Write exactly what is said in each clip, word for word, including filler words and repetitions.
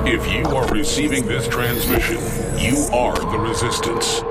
If you are receiving this transmission, you are the resistance.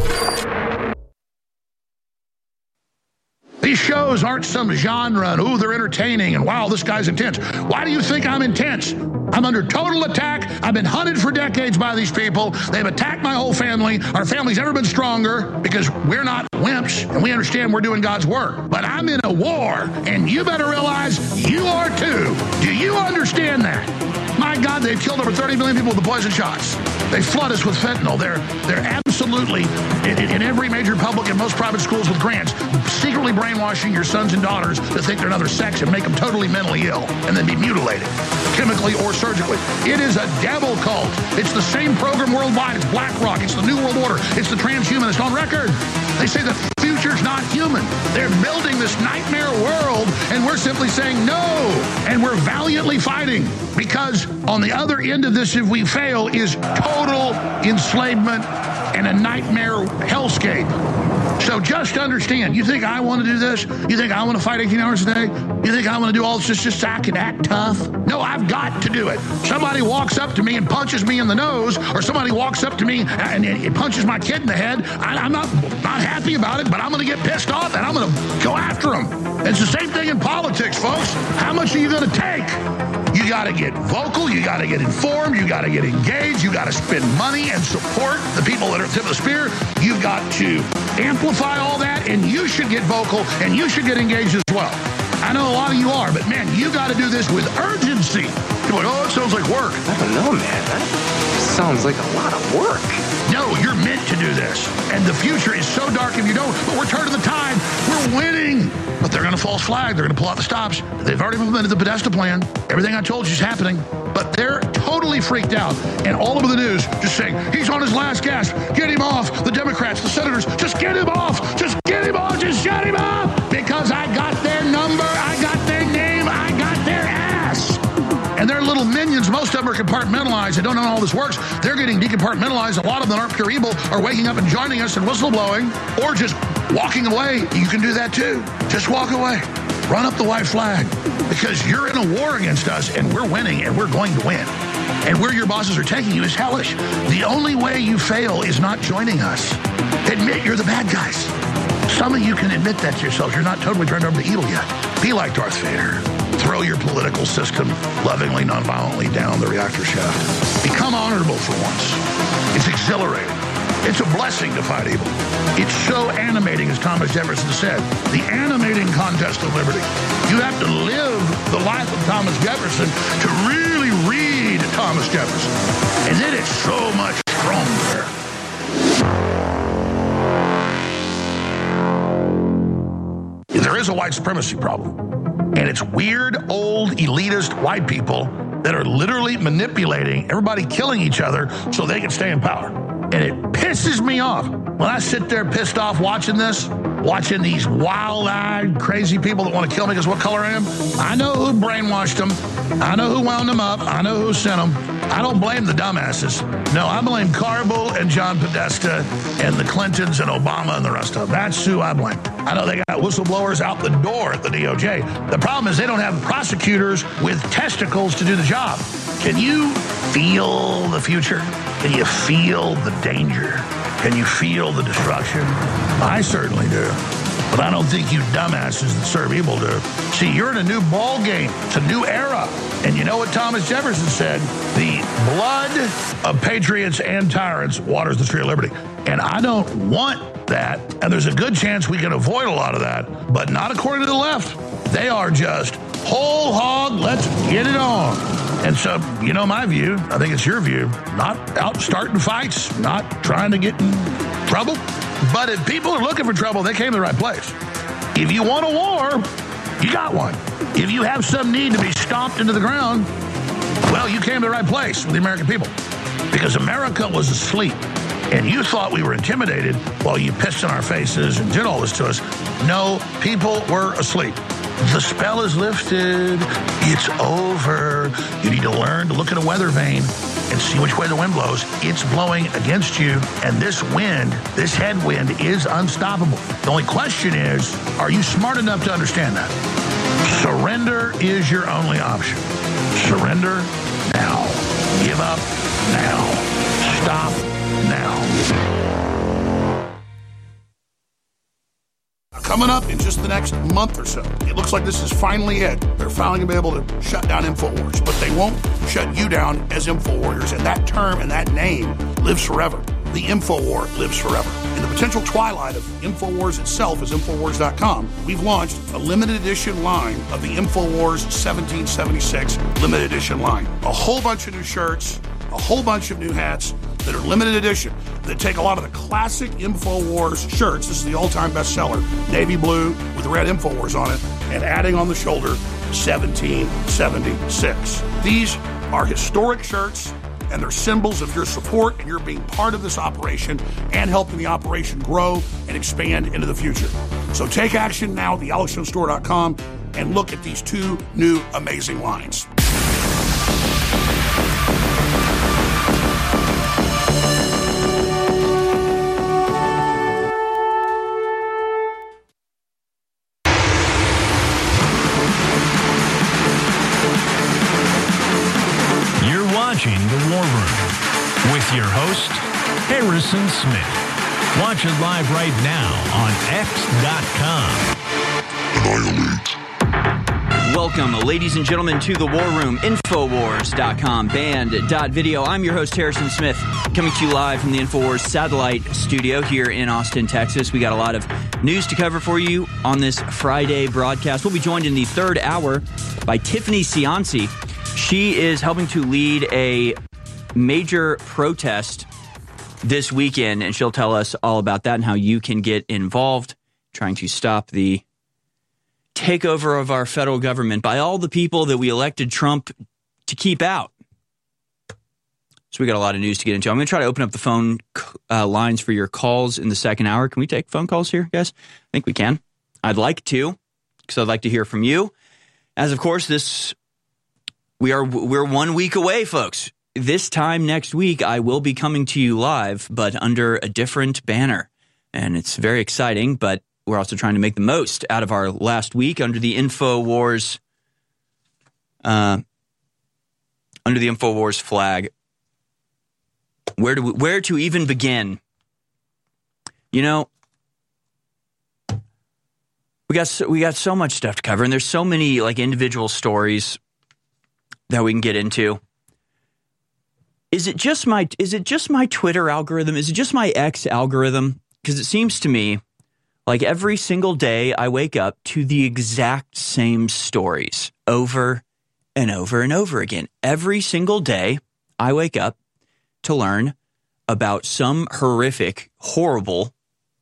These shows aren't some genre, and ooh, they're entertaining, and wow, this guy's intense. Why do you think I'm intense? I'm under total attack. I've been hunted for decades by these people. They've attacked my whole family. Our family's never been stronger because we're not wimps, and we understand we're doing God's work. But I'm in a war, and you better realize you are too. Do you understand that? My God, they've killed over thirty million people with the poison shots. They flood us with fentanyl. They're they're absolutely, in, in every major public and most private schools with grants, secretly brainwashing your sons and daughters to think they're another sex and make them totally mentally ill and then be mutilated, chemically or surgically. It is a devil cult. It's the same program worldwide. It's BlackRock. It's the New World Order. It's the transhumanist on record. They say the future's not human. They're building this nightmare world, and we're simply saying no. And we're valiantly fighting, because on the other end of this, if we fail, is total enslavement and a nightmare hellscape. So just understand, you think I want to do this? You think I want to fight eighteen hours a day? You think I want to do all this just, just so I can act tough? No, I've got to do it. Somebody walks up to me and punches me in the nose, or somebody walks up to me and it punches my kid in the head. I, I'm not, not happy about it, but I'm going to get pissed off and I'm going to go after them. It's the same thing in politics, folks. How much are you going to take? You got to get vocal, you got to get informed, you got to get engaged, you got to spend money and support the people that are at the tip of the spear. You've got to amplify all that, and you should get vocal, and you should get engaged as well. I know a lot of you are, but man, you got to do this with urgency. You're like, oh, it sounds like work. I don't know, man. That sounds like a lot of work. No, you're meant to do this. And the future is so dark if you don't, but we're turning the tide. We're winning. But they're going to false flag. They're going to pull out the stops. They've already implemented the Podesta plan. Everything I told you is happening. But they're totally freaked out. And all over the news just saying, he's on his last gasp. Get him off. The Democrats, the senators, just get him off. Just get him off. Just shut him off. Because I got their number. I got their name. I got their ass. And they're little minions. Most of them are compartmentalized. They don't know how all this works. They're getting decompartmentalized. A lot of them aren't pure evil, are waking up and joining us and whistleblowing, or just walking away. You can do that too. Just walk away. Run up the white flag. Because you're in a war against us, and we're winning, and we're going to win. And where your bosses are taking you is hellish. The only way you fail is not joining us. Admit you're the bad guys. Some of you can admit that to yourselves. You're not totally turned over to evil yet. Be like Darth Vader. Throw your political system lovingly, nonviolently down the reactor shaft. Become honorable for once. It's exhilarating. It's a blessing to fight evil. It's so animating, as Thomas Jefferson said, the animating contest of liberty. You have to live the life of Thomas Jefferson to really read Thomas Jefferson. And then it's so much stronger. There is a white supremacy problem. And it's weird, old, elitist white people that are literally manipulating everybody, killing each other so they can stay in power. And it pisses me off. When I sit there pissed off watching this, watching these wild-eyed, crazy people that want to kill me because what color I am, I know who brainwashed them. I know who wound them up. I know who sent them. I don't blame the dumbasses. No, I blame Carville and John Podesta and the Clintons and Obama and the rest of them. That's who I blame. I know they got whistleblowers out the door at the D O J. The problem is they don't have prosecutors with testicles to do the job. Can you feel the future? Can you feel the danger? Can you feel the destruction? I certainly do. But I don't think you dumbasses that serve evil do. See, you're in a new ball game. It's a new era. And you know what Thomas Jefferson said? The blood of patriots and tyrants waters the tree of liberty. And I don't want that. And there's a good chance we can avoid a lot of that, but not according to the left. They are just whole hog, let's get it on. And so, you know my view, I think it's your view, not out starting fights, not trying to get in trouble. But if people are looking for trouble, they came to the right place. If you want a war, you got one. If you have some need to be stomped into the ground, well, you came to the right place with the American people. Because America was asleep. And you thought we were intimidated while you pissed in our faces and did all this to us. No, people were asleep. The spell is lifted. It's over. You need to learn to look at a weather vane and see which way the wind blows. It's blowing against you, and this wind, this headwind, is unstoppable. The only question is, are you smart enough to understand that? Surrender is your only option. Surrender now. Give up Coming up in just the next month or so, it looks like this is finally it. They're finally going to be able to shut down InfoWars, but they won't shut you down as InfoWarriors, and that term and that name lives forever. The InfoWar lives forever. In the potential twilight of InfoWars itself as Infowars dot com, we've launched a limited edition line of the InfoWars seventeen seventy-six limited edition line. A whole bunch of new shirts, a whole bunch of new hats that are limited edition, that take a lot of the classic InfoWars shirts. This is the all-time bestseller, navy blue with red InfoWars on it, and adding on the shoulder, seventeen seventy-six. These are historic shirts, and they're symbols of your support and your being part of this operation and helping the operation grow and expand into the future. So take action now at the alex jones store dot com and look at these two new amazing lines. Watching The War Room with your host, Harrison Smith. Watch it live right now on x dot com. Welcome, ladies and gentlemen, to The War Room, Infowars dot com, band dot video. I'm your host, Harrison Smith, coming to you live from the Infowars satellite studio here in Austin, Texas. We got a lot of news to cover for you on this Friday broadcast. We'll be joined in the third hour by Tiffany Cianci. She is helping to lead a major protest this weekend, and she'll tell us all about that and how you can get involved, trying to stop the takeover of our federal government by all the people that we elected Trump to keep out. So we got a lot of news to get into. I'm going to try to open up the phone uh, lines for your calls in the second hour. Can we take phone calls here, guys? I think we can. I'd like to, because I'd like to hear from you. As, of course, this... We are we're one week away, folks. This time next week, I will be coming to you live, but under a different banner. And it's very exciting, but we're also trying to make the most out of our last week under the InfoWars, uh, under the InfoWars flag. Where do we, where to even begin? You know, we got so, we got so much stuff to cover, and there's so many like individual stories that we can get into. Is it just my is it just my Twitter algorithm? Is it just my X algorithm? Because it seems to me like every single day I wake up to the exact same stories over and over and over again. Every single day I wake up to learn about some horrific, horrible,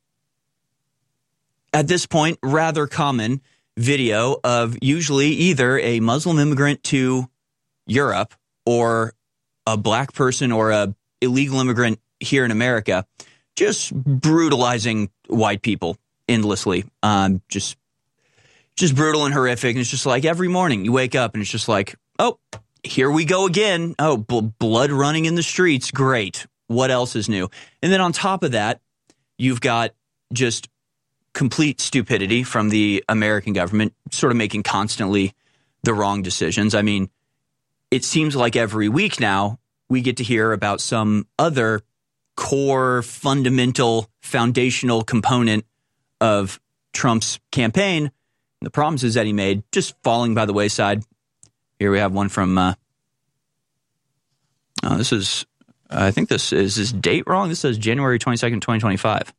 at this point, rather common video of usually either a Muslim immigrant to Europe or a black person or a illegal immigrant here in America, just brutalizing white people endlessly. Um, just, just brutal and horrific. And it's just like every morning you wake up and it's just like, oh, here we go again. Oh, bl- blood running in the streets. Great. What else is new? And then on top of that, you've got just complete stupidity from the American government, sort of making constantly the wrong decisions. I mean, it seems like every week now we get to hear about some other core, fundamental, foundational component of Trump's campaign. And the promises that he made just falling by the wayside. Here we have one from, uh, oh, this is, I think this is this date wrong. This says January twenty-second, twenty twenty-five.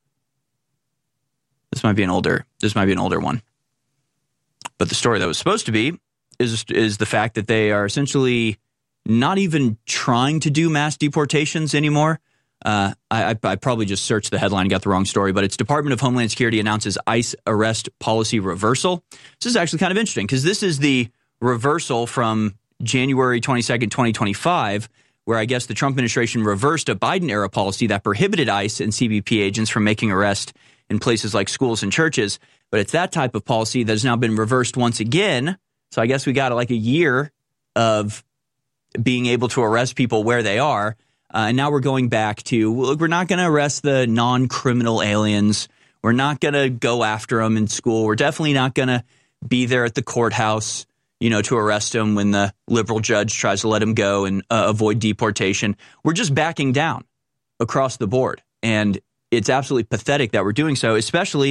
This might be an older, this might be an older one. But the story that was supposed to be is is the fact that they are essentially not even trying to do mass deportations anymore. Uh, I, I probably just searched the headline and got the wrong story, but it's Department of Homeland Security announces ICE arrest policy reversal. This is actually kind of interesting because this is the reversal from January twenty-second, twenty twenty-five, where I guess the Trump administration reversed a Biden-era policy that prohibited ICE and C B P agents from making arrests in places like schools and churches. But it's that type of policy that has now been reversed once again. So I guess we got like a year of being able to arrest people where they are. Uh, and now we're going back to, look, we're not going to arrest the non-criminal aliens. We're not going to go after them in school. We're definitely not going to be there at the courthouse, you know, to arrest them when the liberal judge tries to let them go and uh, avoid deportation. We're just backing down across the board. And it's absolutely pathetic that we're doing so, especially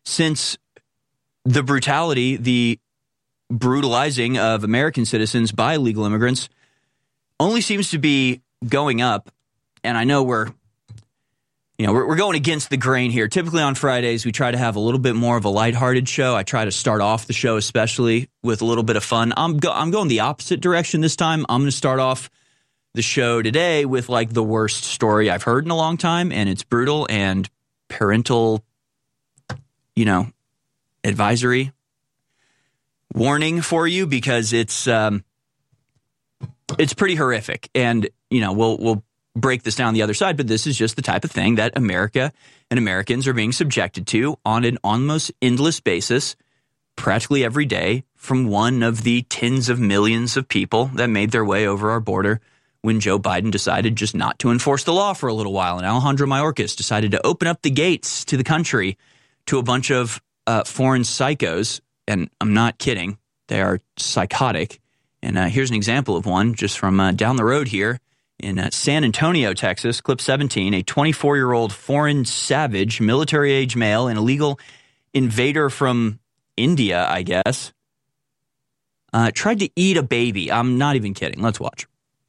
since the brutality, the brutalizing of American citizens by illegal immigrants only seems to be going up. And I know we're, you know, we're, we're going against the grain here. Typically on Fridays, we try to have a little bit more of a lighthearted show. I try to start off the show, especially with a little bit of fun. I'm go, I'm going the opposite direction this time. I'm going to start off the show today with like the worst story I've heard in a long time, and it's brutal and parental, you know, advisory warning for you, because it's um, it's pretty horrific. And, you know, we'll we'll break this down the other side, but this is just the type of thing that America and Americans are being subjected to on an almost endless basis, practically every day, from one of the tens of millions of people that made their way over our border when Joe Biden decided just not to enforce the law for a little while, and Alejandro Mayorkas decided to open up the gates to the country to a bunch of uh, foreign psychos. And I'm not kidding. They are psychotic. And uh, here's an example of one just from uh, down the road here in uh, San Antonio, Texas. Clip seventeen, a twenty-four-year-old foreign savage, military-age male, an illegal invader from India, I guess, uh, tried to eat a baby. I'm not even kidding. Let's watch.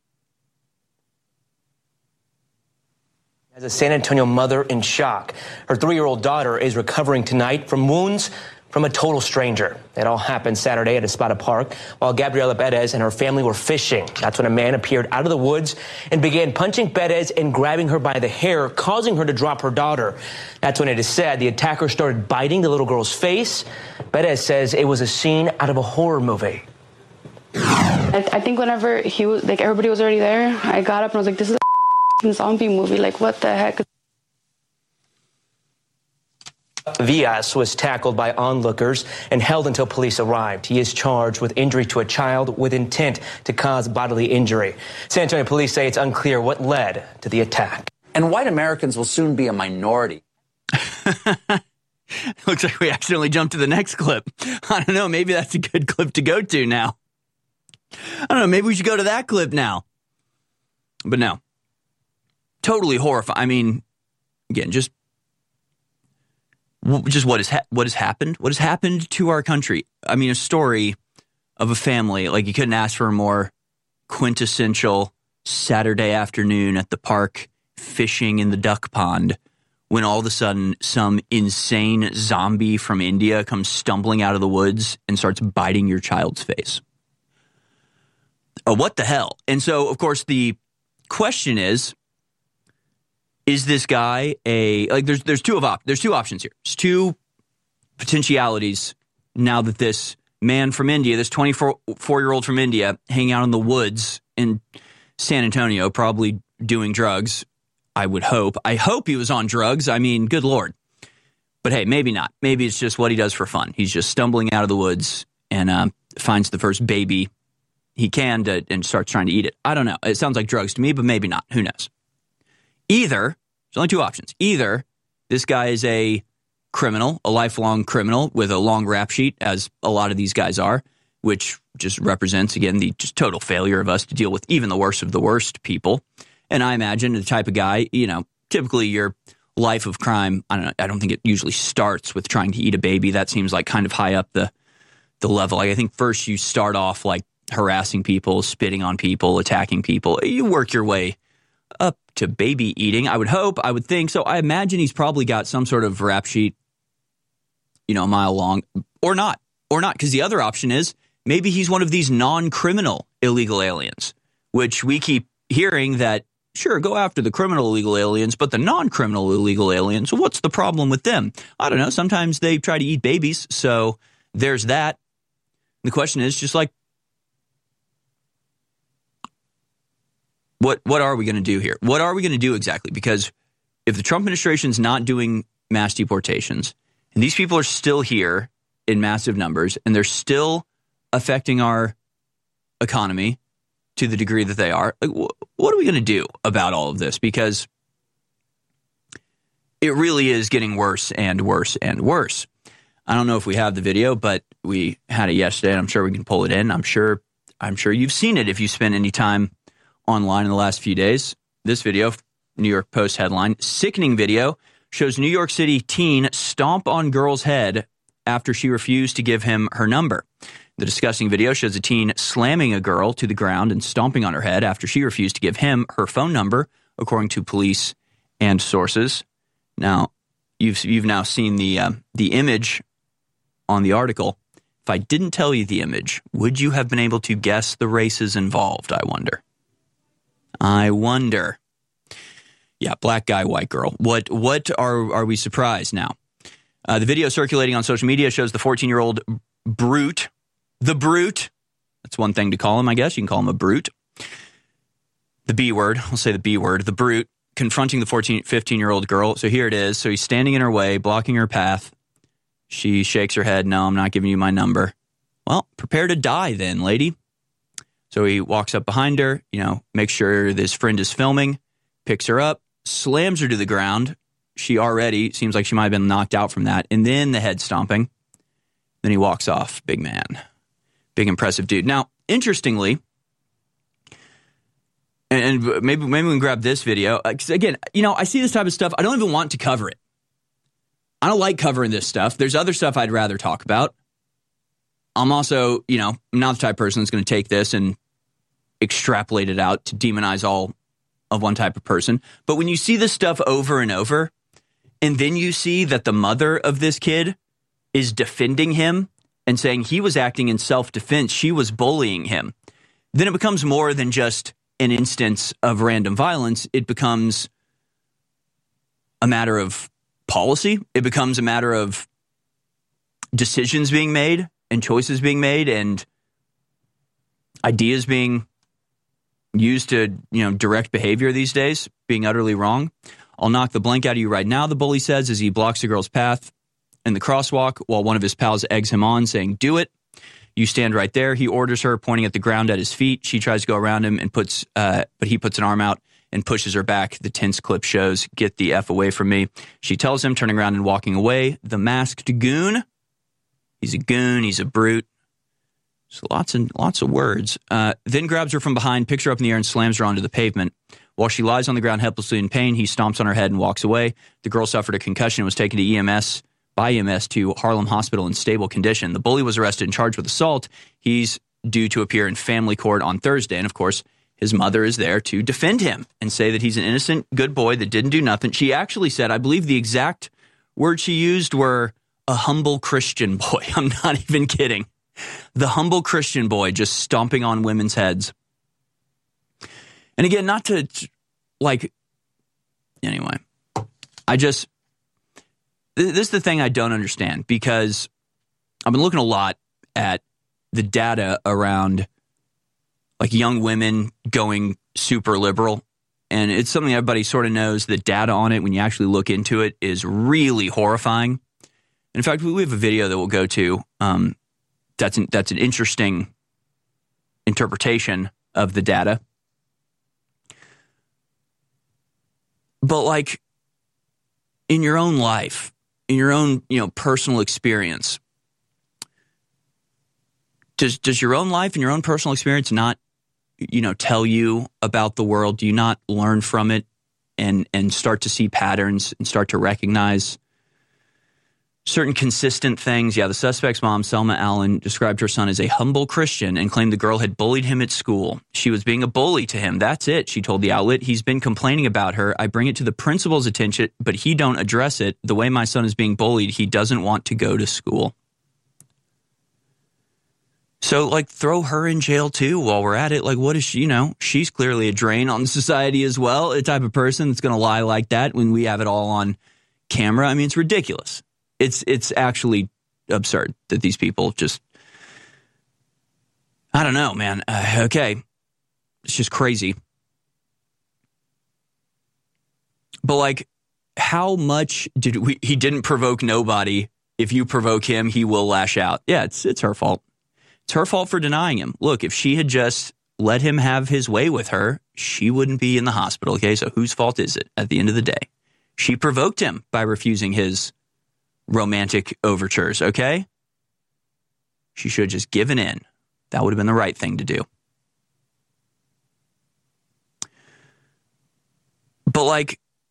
As a San Antonio mother in shock, her three-year-old daughter is recovering tonight from wounds from a total stranger. It all happened Saturday at Espada Park while Gabriela Perez and her family were fishing. That's when a man appeared out of the woods and began punching Perez and grabbing her by the hair, causing her to drop her daughter. That's when it is said the attacker started biting the little girl's face. Perez says it was a scene out of a horror movie. I, I think whenever he was, like, everybody was already there, I got up and I was like, this is a zombie movie. Like, what the heck? Villas was tackled by onlookers and held until police arrived. He is charged with injury to a child with intent to cause bodily injury. San Antonio police say it's unclear what led to the attack. And white Americans will soon be a minority. Looks like we accidentally jumped to the next clip. I don't know. Maybe that's a good clip to go to now. I don't know. Maybe we should go to that clip now. But no. Totally horrifying. I mean, again, just just what has ha- what has happened? What has happened to our country? I mean, a story of a family, like, you couldn't ask for a more quintessential Saturday afternoon at the park fishing in the duck pond, when all of a sudden some insane zombie from India comes stumbling out of the woods and starts biting your child's face. Oh, what the hell? And so, of course, the question is, is this guy a, like, there's there's two of op, there's two options here. There's two potentialities now that this man from India, this twenty-four-year-old from India, hanging out in the woods in San Antonio, probably doing drugs, I would hope. I hope he was on drugs. I mean, good Lord. But hey, maybe not. Maybe it's just what he does for fun. He's just stumbling out of the woods and uh, finds the first baby he can to, and starts trying to eat it. I don't know. It sounds like drugs to me, but maybe not. Who knows? Either, there's only two options. Either this guy is a criminal, a lifelong criminal with a long rap sheet, as a lot of these guys are, which just represents, again, the just total failure of us to deal with even the worst of the worst people. And I imagine the type of guy, you know, typically your life of crime, I don't know, I don't think it usually starts with trying to eat a baby. That seems like kind of high up the the level. Like, I think first you start off like harassing people, spitting on people, attacking people. You work your way up to baby eating, I would hope, I would think. So I imagine he's probably got some sort of rap sheet, you know, a mile long, or not, or not. Because the other option is maybe he's one of these non-criminal illegal aliens, which we keep hearing that, sure, go after the criminal illegal aliens, but the non-criminal illegal aliens, what's the problem with them? I don't know. Sometimes they try to eat babies. So there's that. The question is just like, What what are we going to do here? What are we going to do exactly? Because if the Trump administration is not doing mass deportations, and these people are still here in massive numbers, and they're still affecting our economy to the degree that they are, like, wh- what are we going to do about all of this? Because it really is getting worse and worse and worse. I don't know if we have the video, but we had it yesterday, and I'm sure we can pull it in. I'm sure I'm sure you've seen it if you spent any time online in the last few days. This video, New York Post headline, sickening video shows New York City teen stomp on girl's head after she refused to give him her number. The disgusting video shows a teen slamming a girl to the ground and stomping on her head after she refused to give him her phone number, according to police and sources. Now, you've you've now seen the uh, the image on the article. If I didn't tell you the image, would you have been able to guess the races involved, I wonder? I wonder. Yeah, black guy, white girl. What what are are we surprised now? Uh, the video circulating on social media shows the fourteen-year-old brute, the brute. That's one thing to call him, I guess. You can call him a brute. The B word, we'll say the B word, the brute, confronting the fourteen, fifteen-year-old girl. So here it is. So he's standing in her way, blocking her path. She shakes her head. No, I'm not giving you my number. Well, prepare to die then, lady. So he walks up behind her, you know, makes sure this friend is filming, picks her up, slams her to the ground. She already seems like she might have been knocked out from that. And then the head stomping. Then he walks off. Big man. Big, impressive dude. Now, interestingly, and, and maybe, maybe we can grab this video. Because again, you know, I see this type of stuff. I don't even want to cover it. I don't like covering this stuff. There's other stuff I'd rather talk about. I'm also, you know, I'm not the type of person that's going to take this and extrapolate it out to demonize all of one type of person. But when you see this stuff over and over, and then you see that the mother of this kid is defending him and saying he was acting in self-defense, she was bullying him, then it becomes more than just an instance of random violence. It becomes a matter of policy. It becomes a matter of decisions being made and choices being made and ideas being used to, you know, direct behavior these days, being utterly wrong. I'll knock the blank out of you right now, the bully says as he blocks the girl's path in the crosswalk while one of his pals eggs him on, saying, do it. You stand right there. He orders her, pointing at the ground at his feet. She tries to go around him and puts, uh, but he puts an arm out and pushes her back. The tense clip shows, get the F away from me. She tells him, turning around and walking away. The masked goon. He's a goon. He's a brute. So lots and lots of words. Uh, then grabs her from behind, picks her up in the air, and slams her onto the pavement. While she lies on the ground helplessly in pain, he stomps on her head and walks away. The girl suffered a concussion and was taken to E M S by E M S to Harlem Hospital in stable condition. The bully was arrested and charged with assault. He's due to appear in family court on Thursday. And, of course, his mother is there to defend him and say that he's an innocent, good boy that didn't do nothing. She actually said, I believe the exact words she used were a humble Christian boy. I'm not even kidding. The humble Christian boy just stomping on women's heads. And again, not to, like, anyway, I just, this is the thing I don't understand, because I've been looking a lot at the data around, like, young women going super liberal. And it's something everybody sort of knows. The data on it, when you actually look into it, is really horrifying. In fact, we have a video that we'll go to. Um, that's an, that's an interesting interpretation of the data. But, like, in your own life, in your own, you know, personal experience, does does your own life and your own personal experience not, you know, tell you about the world? Do you not learn from it and and start to see patterns and start to recognize certain consistent things? Yeah, the suspect's mom, Selma Allen, described her son as a humble Christian and claimed the girl had bullied him at school. She was being a bully to him. That's it, she told the outlet. He's been complaining about her. I bring it to the principal's attention, but he don't address it. The way my son is being bullied, he doesn't want to go to school. So, like, throw her in jail, too, while we're at it. Like, what is she, you know, she's clearly a drain on society as well, the type of person that's going to lie like that when we have it all on camera. I mean, it's ridiculous. It's it's actually absurd that these people just, I don't know, man. Uh, okay. It's just crazy. But, like, how much did we, he didn't provoke nobody. If you provoke him, he will lash out. Yeah, it's it's her fault. It's her fault for denying him. Look, if she had just let him have his way with her, she wouldn't be in the hospital. Okay, so whose fault is it at the end of the day? She provoked him by refusing his romantic overtures, okay? She should have just given in. That would have been the right thing to do. But, like,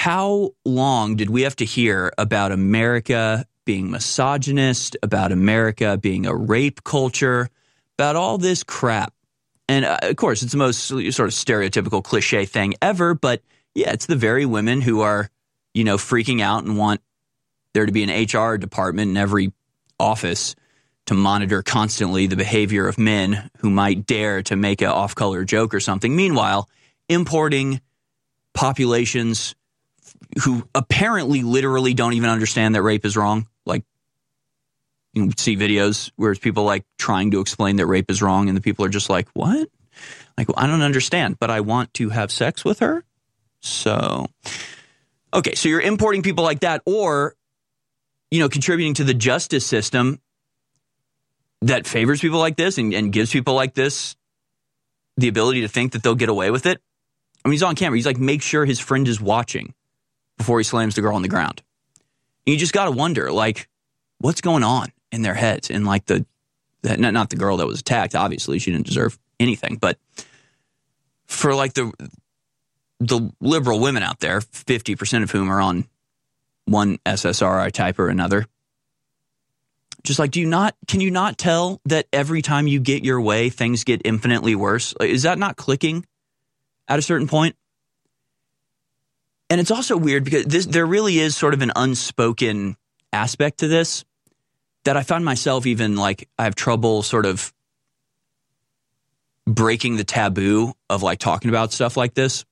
how long did we have to hear about America being misogynist, about America being a rape culture, about all this crap? And uh, of course, it's the most sort of stereotypical cliche thing ever, but yeah, it's the very women who are, you know, freaking out and want there to be an H R department in every office to monitor constantly the behavior of men who might dare to make an off-color joke or something. Meanwhile, importing populations who apparently literally don't even understand that rape is wrong. Like, you see videos where it's people like trying to explain that rape is wrong, and the people are just like, what? Like, well, I don't understand, but I want to have sex with her. So, okay, so you're importing people like that, or, you know, contributing to the justice system that favors people like this and, and gives people like this the ability to think that they'll get away with it. I mean, he's on camera. He's like, make sure his friend is watching before he slams the girl on the ground. And you just got to wonder, like, what's going on in their heads? And like the, the not, not the girl that was attacked, obviously, she didn't deserve anything, but for like the the liberal women out there, fifty percent of whom are on one S S R I type or another, just like, do you not, can you not tell that every time you get your way, things get infinitely worse? Is that not clicking at a certain point? And it's also weird because this, there really is sort of an unspoken aspect to this that I find myself even like, I have trouble sort of breaking the taboo of like talking about stuff like this.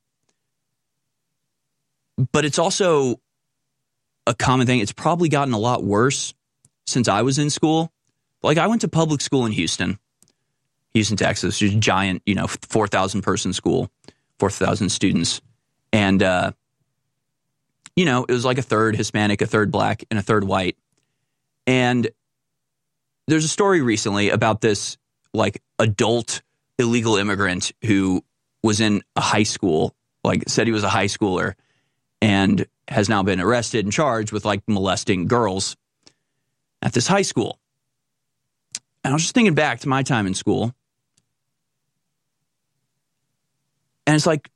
But it's also a common thing. It's probably gotten a lot worse since I was in school. Like, I went to public school in Houston, Houston, Texas, just a giant, you know, four thousand person school, four thousand students. And, uh, you know, it was like a third Hispanic, a third black, and a third white. And there's a story recently about this, like, adult illegal immigrant who was in a high school, like, said he was a high schooler, and has now been arrested and charged with, like, molesting girls at this high school. And I was just thinking back to my time in school. And it's like,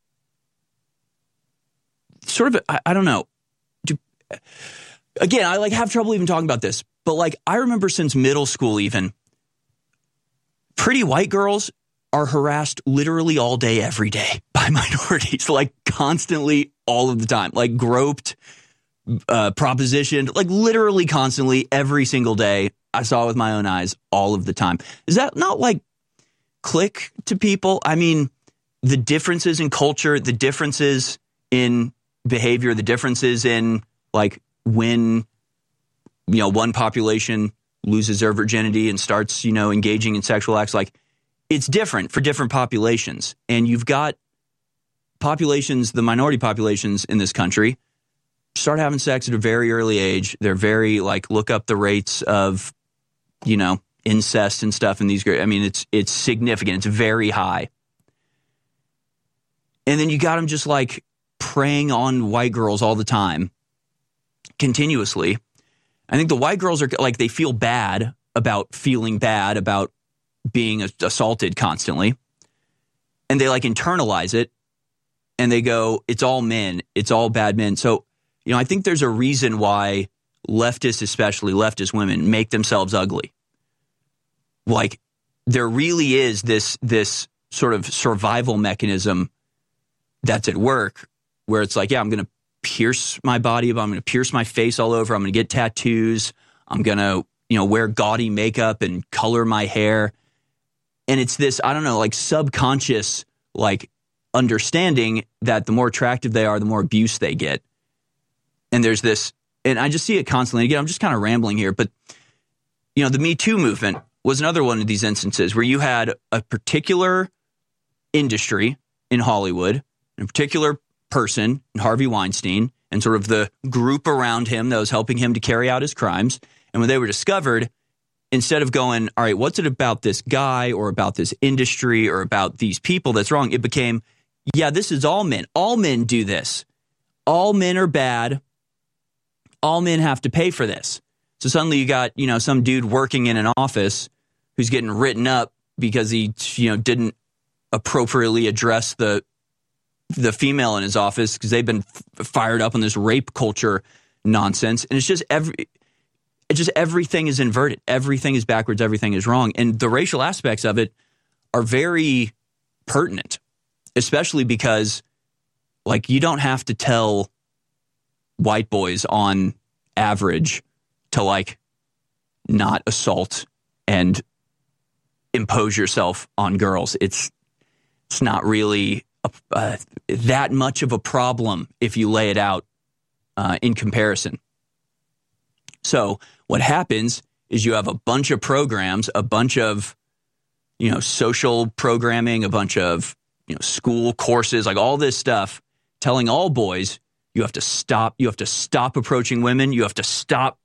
sort of, I, I don't know. Do, again, I like have trouble even talking about this. But like, I remember since middle school even, pretty white girls are harassed literally all day, every day by minorities. Like constantly, all of the time. Like groped, uh, propositioned, like literally constantly, every single day. I saw it with my own eyes all of the time. Is that not like click to people? I mean, the differences in culture, the differences in behavior, the differences in like when, you know, one population loses their virginity and starts, you know, engaging in sexual acts, like it's different for different populations. And you've got populations, the minority populations in this country start having sex at a very early age. They're very like, look up the rates of, you know, incest and stuff in these. I mean, it's, it's significant. It's very high. And then you got them just like preying on white girls all the time, continuously. I think the white girls are like, they feel bad about feeling bad about being assaulted constantly. And they like internalize it and they go, it's all men. It's all bad men. So, you know, I think there's a reason why leftists, especially leftist women, make themselves ugly. Like there really is this, this sort of survival mechanism that's at work where it's like, yeah, I'm going to pierce my body, but I'm going to pierce my face all over. I'm going to get tattoos. I'm going to, you know, wear gaudy makeup and color my hair. And it's this, I don't know, like subconscious, like understanding that the more attractive they are, the more abuse they get. And there's this, and I just see it constantly. Again, I'm just kind of rambling here, but, you know, the Me Too movement was another one of these instances where you had a particular industry in Hollywood, a particular person, Harvey Weinstein, and sort of the group around him that was helping him to carry out his crimes. And when they were discovered, instead of going, all right, what's it about this guy or about this industry or about these people that's wrong? It became, yeah, this is all men. All men do this. All men are bad. All men have to pay for this. So suddenly you got, you know, some dude working in an office who's getting written up because he, you know, didn't appropriately address the the female in his office because they've been f- fired up on this rape culture nonsense. And it's just every, it's just everything is inverted. Everything is backwards. Everything is wrong. And the racial aspects of it are very pertinent, especially because, like, you don't have to tell white boys on average to, like, not assault and impose yourself on girls. It's it's not really a, uh, that much of a problem if you lay it out uh, in comparison. So what happens is you have a bunch of programs, a bunch of, you know, social programming, a bunch of, you know, school courses, like all this stuff, telling all boys you have to stop, you have to stop approaching women, you have to stop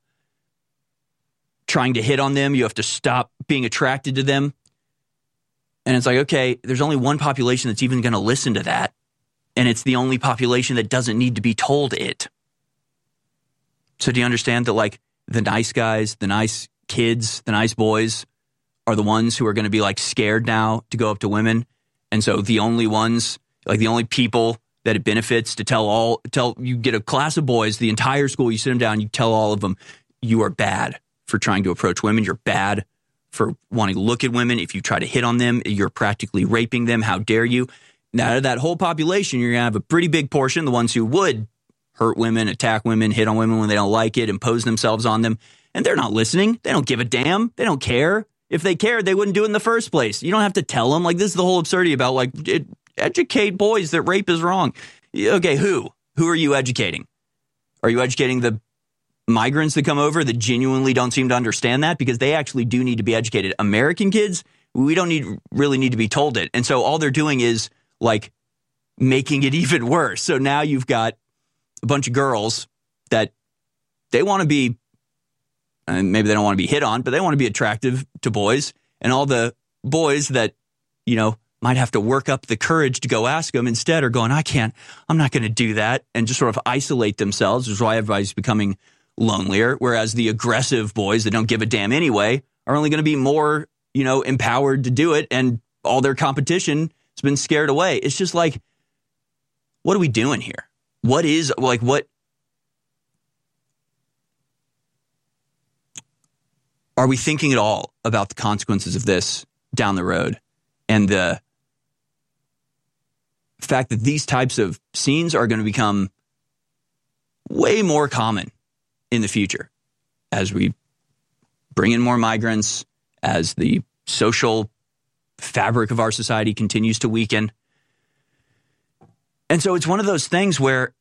trying to hit on them, you have to stop being attracted to them. And it's like, okay, there's only one population that's even going to listen to that, and it's the only population that doesn't need to be told it. So do you understand that, like, the nice guys, the nice kids, the nice boys are the ones who are going to be, like, scared now to go up to women? And so the only ones, like the only people that it benefits to tell all, tell you get a class of boys, the entire school, you sit them down, you tell all of them, you are bad for trying to approach women. You're bad for wanting to look at women. If you try to hit on them, you're practically raping them. How dare you? Now, out of that whole population, you're going to have a pretty big portion, the ones who would hurt women, attack women, hit on women when they don't like it, impose themselves on them. And they're not listening. They don't give a damn. They don't care. If they cared, they wouldn't do it in the first place. You don't have to tell them. Like, this is the whole absurdity about, like, it, educate boys that rape is wrong. Okay, who? Who are you educating? Are you educating the migrants that come over that genuinely don't seem to understand that? Because they actually do need to be educated. American kids, we don't need really need to be told it. And so all they're doing is, like, making it even worse. So now you've got a bunch of girls that they want to be, and maybe they don't want to be hit on, but they want to be attractive to boys. And all the boys that, you know, might have to work up the courage to go ask them instead are going, I can't, I'm not going to do that, and just sort of isolate themselves, which is why everybody's becoming lonelier. Whereas the aggressive boys that don't give a damn anyway are only going to be more, you know, empowered to do it, and all their competition has been scared away. It's just like, what are we doing here? What is, like, what? Are we thinking at all about the consequences of this down the road? And the fact that these types of scenes are going to become way more common in the future as we bring in more migrants, as the social fabric of our society continues to weaken. And so it's one of those things where,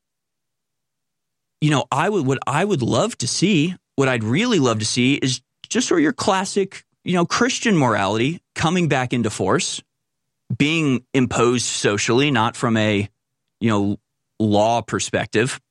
you know, I would, what I would love to see, what I'd really love to see is just sort of your classic, you know, Christian morality coming back into force, being imposed socially, not from a, you know, law perspective,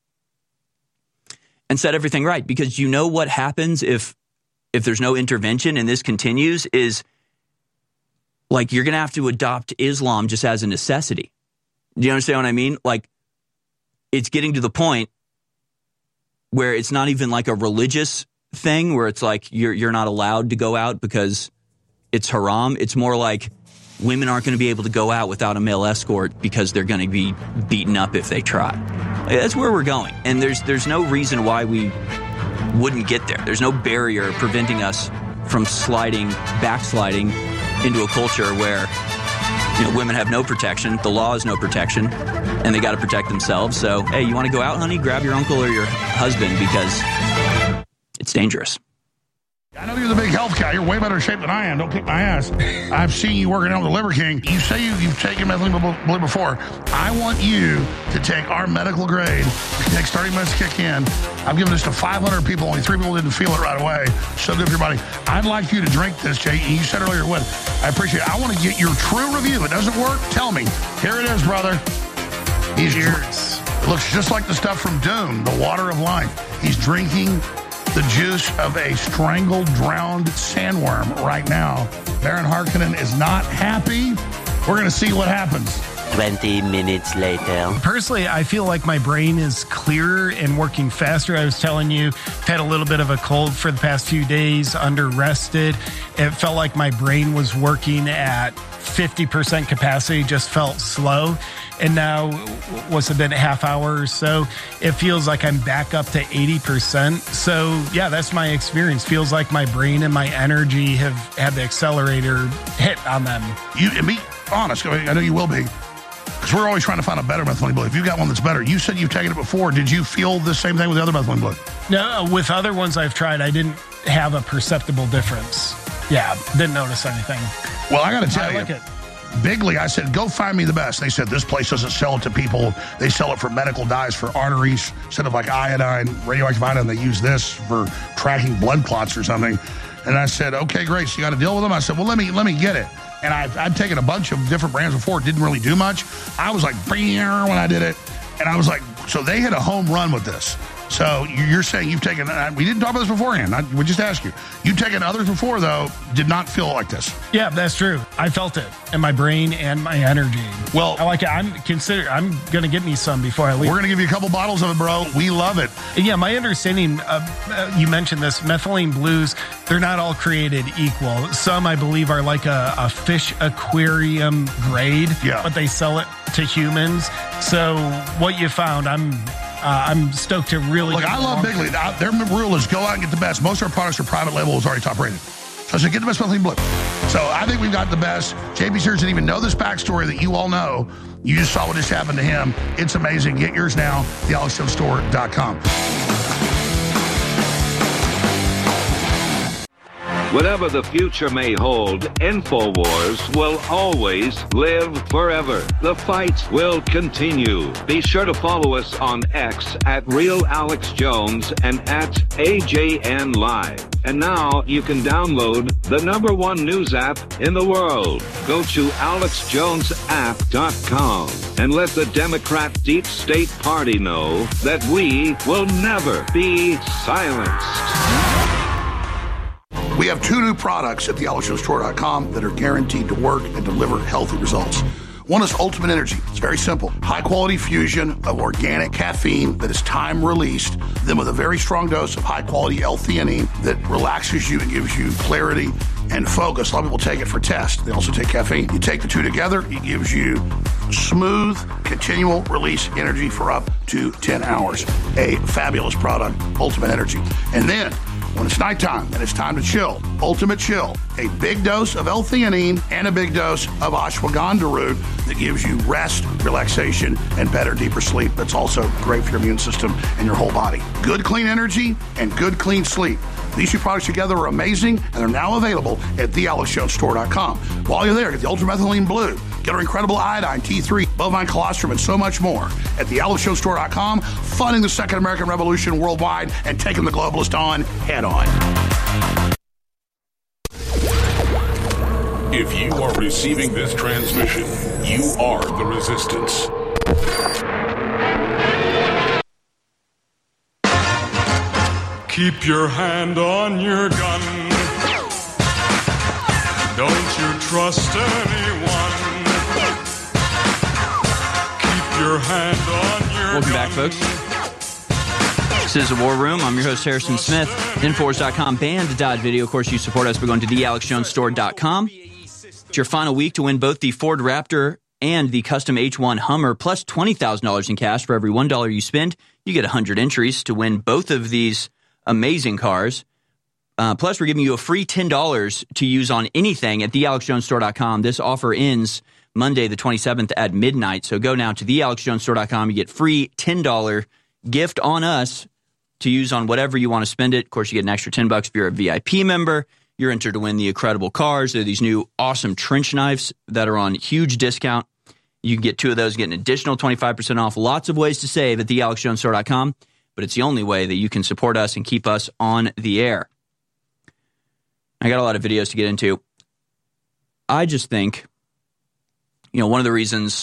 and set everything right. Because you know what happens if if there's no intervention and this continues is, like, you're going to have to adopt Islam just as a necessity. Do you understand what I mean? Like, it's getting to the point where it's not even like a religious thing where it's like you're you're not allowed to go out because it's haram. It's more like women aren't going to be able to go out without a male escort because they're going to be beaten up if they try. That's where we're going. And there's there's no reason why we wouldn't get there. There's no barrier preventing us from sliding, backsliding into a culture where, you know, women have no protection, the law is no protection, and they got to protect themselves. So, hey, you want to go out, honey? Grab your uncle or your husband because it's dangerous. I know you're the big health guy. You're way better shape than I am. Don't kick my ass. I've seen you working out with the Liver King. You say you, you've taken methylene before. I want you to take our medical grade. It takes thirty minutes to kick in. I've given this to five hundred people. Only three people didn't feel it right away. So good for your body. I'd like you to drink this, Jay. You said earlier it would. I appreciate it. I want to get your true review. If it doesn't work, tell me. Here it is, brother. He's Cheers. Looks just like the stuff from Dune, the water of life. He's drinking the juice of a strangled, drowned sandworm right now. Baron Harkonnen is not happy. We're going to see what happens. twenty minutes later. Personally, I feel like my brain is clearer and working faster. I was telling you, I've had a little bit of a cold for the past few days, under-rested. It felt like my brain was working at fifty percent capacity, just felt slow. and now, what's it been, a half hour or so, it feels like I'm back up to eighty percent. So, yeah, that's my experience. Feels like my brain and my energy have had the accelerator hit on them. You, and be honest, I know you will be, because we're always trying to find a better methylene blue. If you've got one that's better, you said you've taken it before. Did you feel the same thing with the other methylene blue? No, with other ones I've tried, I didn't have a perceptible difference. Yeah, didn't notice anything. Well, I got to tell I you, like it. Bigley, I said, go find me the best. They said, this place doesn't sell it to people. They sell it for medical dyes for arteries. Instead of like iodine, radioactive iodine, they use this for tracking blood clots or something. And I said, okay, great. So you got to deal with them? I said, well, let me let me get it. And I've, I'd taken a bunch of different brands before. It didn't really do much. I was like, when I did it. And I was like, so they hit a home run with this. So you're saying you've taken, we didn't talk about this beforehand. I, we just asked you. You've taken others before, though, did not feel like this. Yeah, that's true. I felt it in my brain and my energy. Well, I like it. I'm consider. I'm going to get me some before I leave. We're going to give you a couple bottles of it, bro. We love it. Yeah, my understanding, uh, you mentioned this, methylene blues, they're not all created equal. Some, I believe, are like a, a fish aquarium grade, yeah. but they sell it to humans. So what you found, I'm... Uh, I'm stoked to really... Look, I love Bigley. Their rule is go out and get the best. Most of our products are private label. It's already top rated. So I said, get the best methylene blue. So I think we've got the best. J P Sears didn't even know this backstory that you all know. You just saw what just happened to him. It's amazing. Get yours now, the alex jones store dot com. Whatever the future may hold, InfoWars will always live forever. The fight will continue. Be sure to follow us on X at Real Alex Jones and at A J N Live. And now you can download the number one news app in the world. Go to alex jones app dot com and let the Democrat Deep State Party know that we will never be silenced. We have two new products at the alex jones store dot com that are guaranteed to work and deliver healthy results. One is Ultimate Energy. It's very simple. High-quality fusion of organic caffeine that is time-released, then with a very strong dose of high-quality L-theanine that relaxes you and gives you clarity and focus. A lot of people take it for test. They also take caffeine. You take the two together, it gives you smooth, continual release energy for up to ten hours. A fabulous product, Ultimate Energy. And then, when it's nighttime and it's time to chill, Ultimate Chill, a big dose of L-theanine and a big dose of ashwagandha root that gives you rest, relaxation, and better, deeper sleep. That's also great for your immune system and your whole body. Good, clean energy and good, clean sleep. These two products together are amazing, and they're now available at the alex jones store dot com. While you're there, get the Ultramethylene Blue, get our incredible iodine, T three, bovine colostrum, and so much more at the alex jones store dot com, funding the Second American Revolution worldwide and taking the globalist on head on. If you are receiving this transmission, you are the resistance. Keep your hand on your gun. Don't you trust anyone. Keep your hand on your Welcome gun. back, folks. This is the War Room. I'm your host, Harrison Smith. Infowars dot com, band dot video. Of course, you support us by going to the alex jones store dot com. It's your final week to win both the Ford Raptor and the custom H one Hummer, plus twenty thousand dollars in cash. For every one dollar you spend, you get one hundred entries to win both of these amazing cars. Uh, plus, we're giving you a free ten dollars to use on anything at the alex jones store dot com. This offer ends Monday the twenty-seventh at midnight. So go now to the alex jones store dot com. You get free ten dollars gift on us to use on whatever you want to spend it. Of course, you get an extra ten bucks if you're a V I P member. You're entered to win the incredible cars. There are these new awesome trench knives that are on huge discount. You can get two of those, get an additional twenty-five percent off. Lots of ways to save at the alex jones store dot com, but it's the only way that you can support us and keep us on the air. I got a lot of videos to get into. I just think, you know, one of the reasons,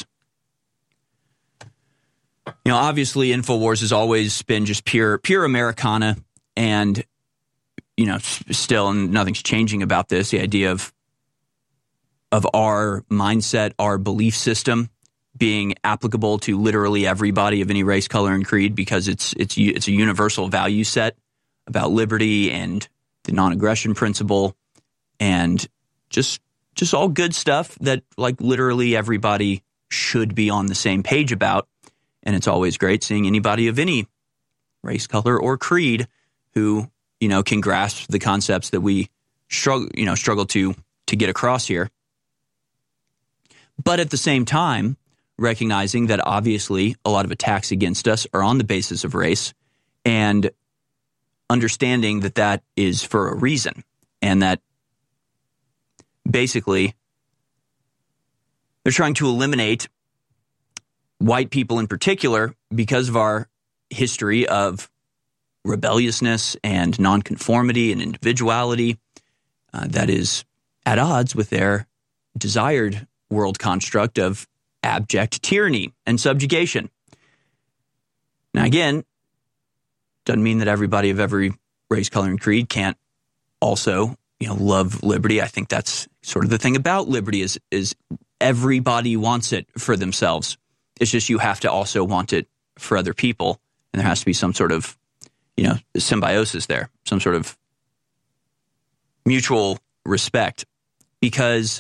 you know, obviously InfoWars has always been just pure, pure Americana, and, you know, still, and nothing's changing about this, the idea of, of our mindset, our belief system being applicable to literally everybody of any race, color, and creed, because it's, it's, it's a universal value set about liberty and the non-aggression principle, and just just all good stuff that like literally everybody should be on the same page about. And it's always great seeing anybody of any race, color, or creed who, you know, can grasp the concepts that we struggle, you know, struggle to to get across here. But at the same time, recognizing that obviously a lot of attacks against us are on the basis of race, and understanding that that is for a reason, and that basically they're trying to eliminate white people in particular because of our history of rebelliousness and nonconformity and individuality uh, that is at odds with their desired world construct of abject tyranny and subjugation. Now, again, doesn't mean that everybody of every race, color, and creed can't also, you know, love liberty. I think that's sort of the thing about liberty is, is everybody wants it for themselves. It's just you have to also want it for other people, and there has to be some sort of, you know, symbiosis there, some sort of mutual respect, because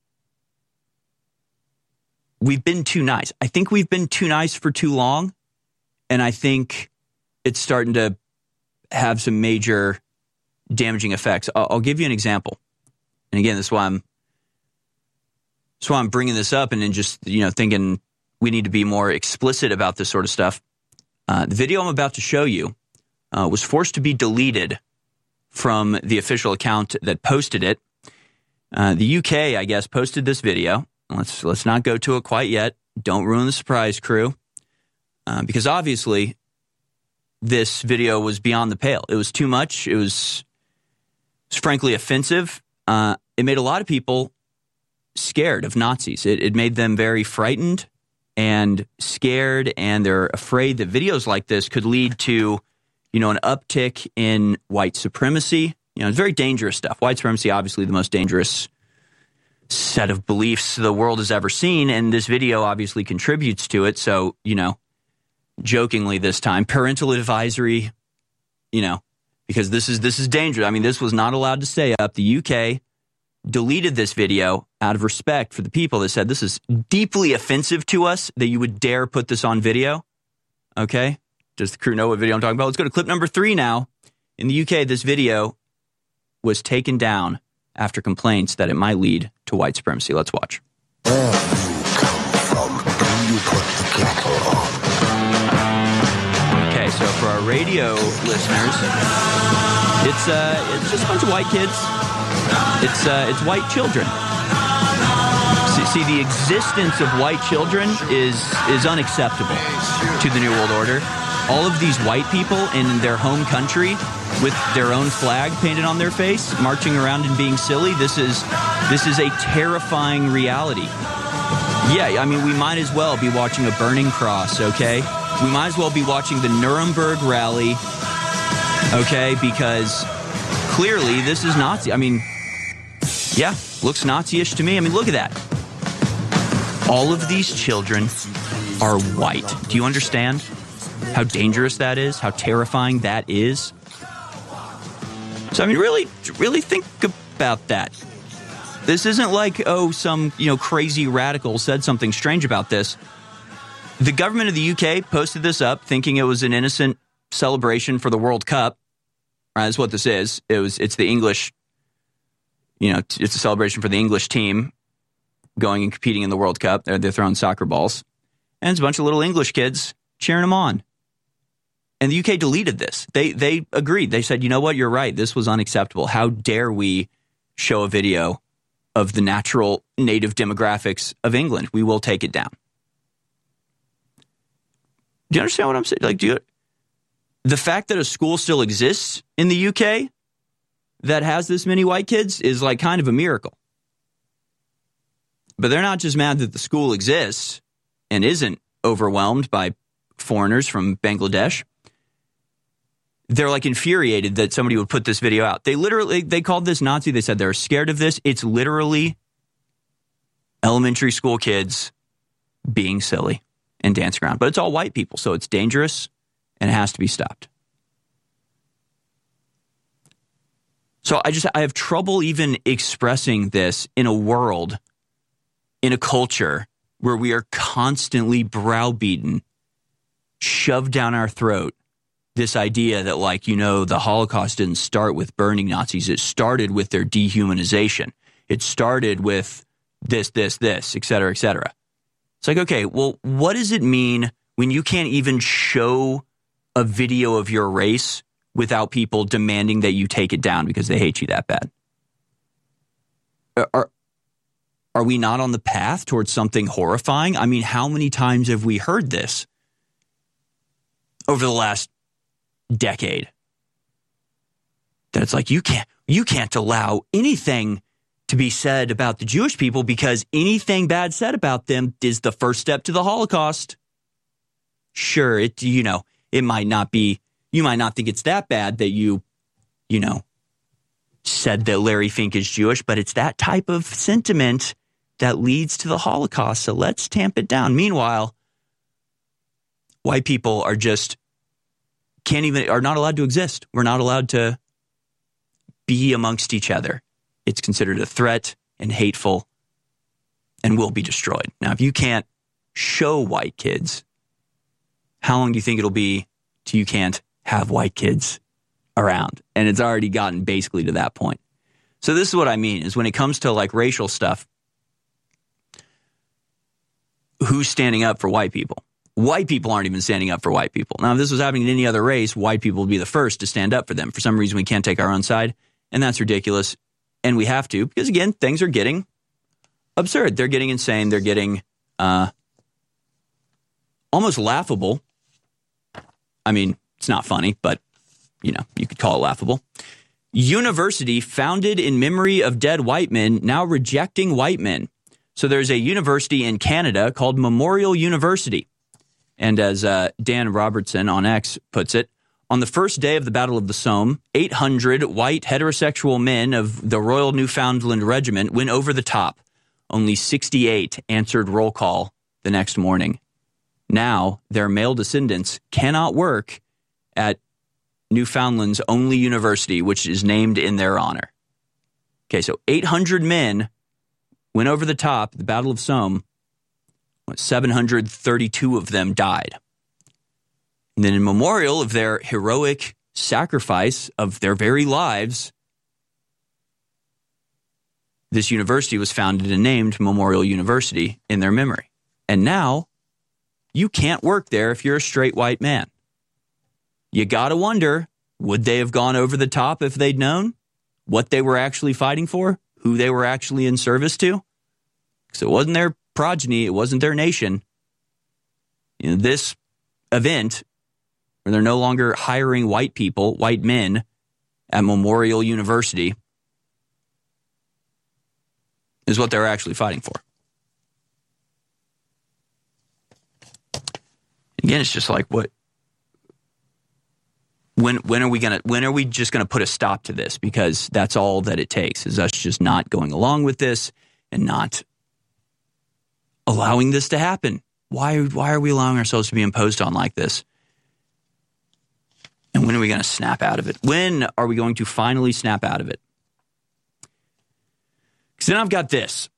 we've been too nice. I think we've been too nice for too long, and I think it's starting to have some major damaging effects. I'll, I'll give you an example. And again, this is why I'm, that's why I'm bringing this up, and then just, you know, thinking we need to be more explicit about this sort of stuff. Uh, the video I'm about to show you uh, was forced to be deleted from the official account that posted it. Uh, the U K, I guess, posted this video. Let's let's not go to it quite yet. Don't ruin the surprise, crew, uh, because obviously this video was beyond the pale. It was too much. It was, it was frankly offensive. Uh, it made a lot of people scared of Nazis. It, it made them very frightened and scared, and they're afraid that videos like this could lead to, you know, an uptick in white supremacy. You know, it's very dangerous stuff. White supremacy, obviously the most dangerous set of beliefs the world has ever seen, and this video obviously contributes to it. So, you know, jokingly this time, parental advisory, you know, because this is this is dangerous. I mean, this was not allowed to stay up. The U K deleted this video out of respect for the people that said this is deeply offensive to us that you would dare put this on video. Okay? Does the crew know what video I'm talking about? Let's go to clip number three now. In the U K, this video was taken down after complaints that it might lead to white supremacy. Let's watch. Where you come from, do you put the kettle on? Okay, so for our radio listeners, it's uh, it's just a bunch of white kids. It's uh, it's white children. See, see, the existence of white children is is unacceptable to the New World Order. All of these white people in their home country with their own flag painted on their face, marching around and being silly, this is this is a terrifying reality. Yeah, I mean, we might as well be watching a burning cross, okay? We might as well be watching the Nuremberg rally, okay? Because clearly this is Nazi. I mean, yeah, looks Nazi-ish to me. I mean, look at that. All of these children are white. Do you understand how dangerous that is? How terrifying that is? So, I mean, really, really think about that. This isn't like, oh, some, you know, crazy radical said something strange about this. The government of the U K posted this up thinking it was an innocent celebration for the World Cup. Right, that's what this is. It was, it's the English, you know, it's a celebration for the English team going and competing in the World Cup. They're, they're throwing soccer balls. And it's a bunch of little English kids cheering them on. And the U K deleted this. They they agreed. They said, you know what, you're right. This was unacceptable. How dare we show a video of the natural native demographics of England? We will take it down. Do you understand what I'm saying? Like, do you, the fact that a school still exists in the U K that has this many white kids is like kind of a miracle. But they're not just mad that the school exists and isn't overwhelmed by foreigners from Bangladesh. They're like infuriated that somebody would put this video out. They literally, they called this Nazi. They said they're scared of this. It's literally elementary school kids being silly and dancing around. But it's all white people, so it's dangerous and it has to be stopped. So I just, I have trouble even expressing this in a world, in a culture where we are constantly browbeaten, shoved down our throat, this idea that, like, you know, the Holocaust didn't start with burning Nazis. It started with their dehumanization. It started with this, this, this, et cetera, et cetera. It's like, okay, well, what does it mean when you can't even show a video of your race without people demanding that you take it down because they hate you that bad? Are, are we not on the path towards something horrifying? I mean, how many times have we heard this over the last decade? That it's like, you can't, you can't allow anything to be said about the Jewish people because anything bad said about them is the first step to the Holocaust. Sure, it, you know, it might not be, you might not think it's that bad that you, you know, said that Larry Fink is Jewish, but it's that type of sentiment that leads to the Holocaust. So let's tamp it down. Meanwhile, white people are just, can't even, are not allowed to exist. We're not allowed to be amongst each other. It's considered a threat and hateful and will be destroyed. Now, if you can't show white kids, how long do you think it'll be till you can't have white kids around? And it's already gotten basically to that point. So this is what I mean, is when it comes to like racial stuff, who's standing up for white people? White people aren't even standing up for white people. Now, if this was happening in any other race, white people would be the first to stand up for them. For some reason, we can't take our own side, and that's ridiculous. And we have to, because again, things are getting absurd. They're getting insane. They're getting uh, almost laughable. I mean, it's not funny, but, you know, you could call it laughable. University founded in memory of dead white men, now rejecting white men. So there's a university in Canada called Memorial University. And as uh, Dan Robertson on X puts it, on the first day of the Battle of the Somme, eight hundred white heterosexual men of the Royal Newfoundland Regiment went over the top. Only sixty-eight answered roll call the next morning. Now, their male descendants cannot work at Newfoundland's only university, which is named in their honor. Okay, so eight hundred men went over the top at the Battle of Somme. seven hundred thirty-two of them died. And then in memorial of their heroic sacrifice of their very lives, this university was founded and named Memorial University in their memory. And now, you can't work there if you're a straight white man. You got to wonder, would they have gone over the top if they'd known what they were actually fighting for, who they were actually in service to? Because it wasn't their progeny, it wasn't their nation. You know, this event, where they're no longer hiring white people, white men, at Memorial University, is what they're actually fighting for. Again, it's just like, what? When when are we gonna? When are we just gonna put a stop to this? Because that's all that it takes, is us just not going along with this and not allowing this to happen. Why why are we allowing ourselves to be imposed on like this? And when are we going to snap out of it? When are we going to finally snap out of it? Because then I've got this.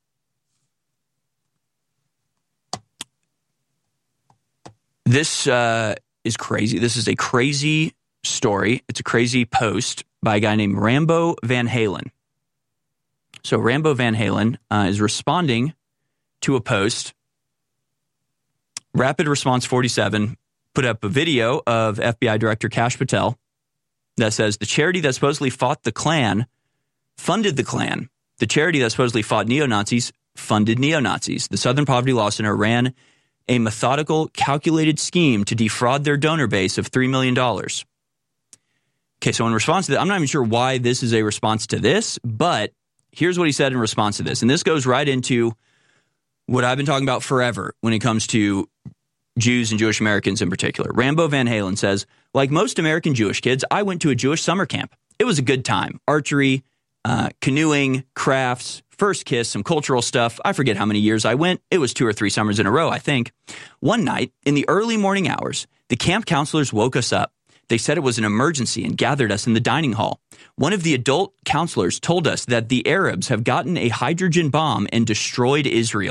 This uh, is crazy. This is a crazy story. It's a crazy post by a guy named Rambo Van Halen. So Rambo Van Halen uh, is responding to a post. Rapid Response forty-seven put up a video of F B I Director Kash Patel that says the charity that supposedly fought the Klan funded the Klan. The charity that supposedly fought neo-Nazis funded neo-Nazis. The Southern Poverty Law Center ran a methodical, calculated scheme to defraud their donor base of three million dollars. Okay, so in response to that, I'm not even sure why this is a response to this, but here's what he said in response to this. And this goes right into what I've been talking about forever when it comes to Jews and Jewish Americans in particular. Rambo Van Halen says, like most American Jewish kids, I went to a Jewish summer camp. It was a good time. Archery, uh, canoeing, crafts, first kiss, some cultural stuff. I forget how many years I went. It was two or three summers in a row, I think. One night, in the early morning hours, the camp counselors woke us up. They said it was an emergency and gathered us in the dining hall. One of the adult counselors told us that the Arabs have gotten a hydrogen bomb and destroyed Israel.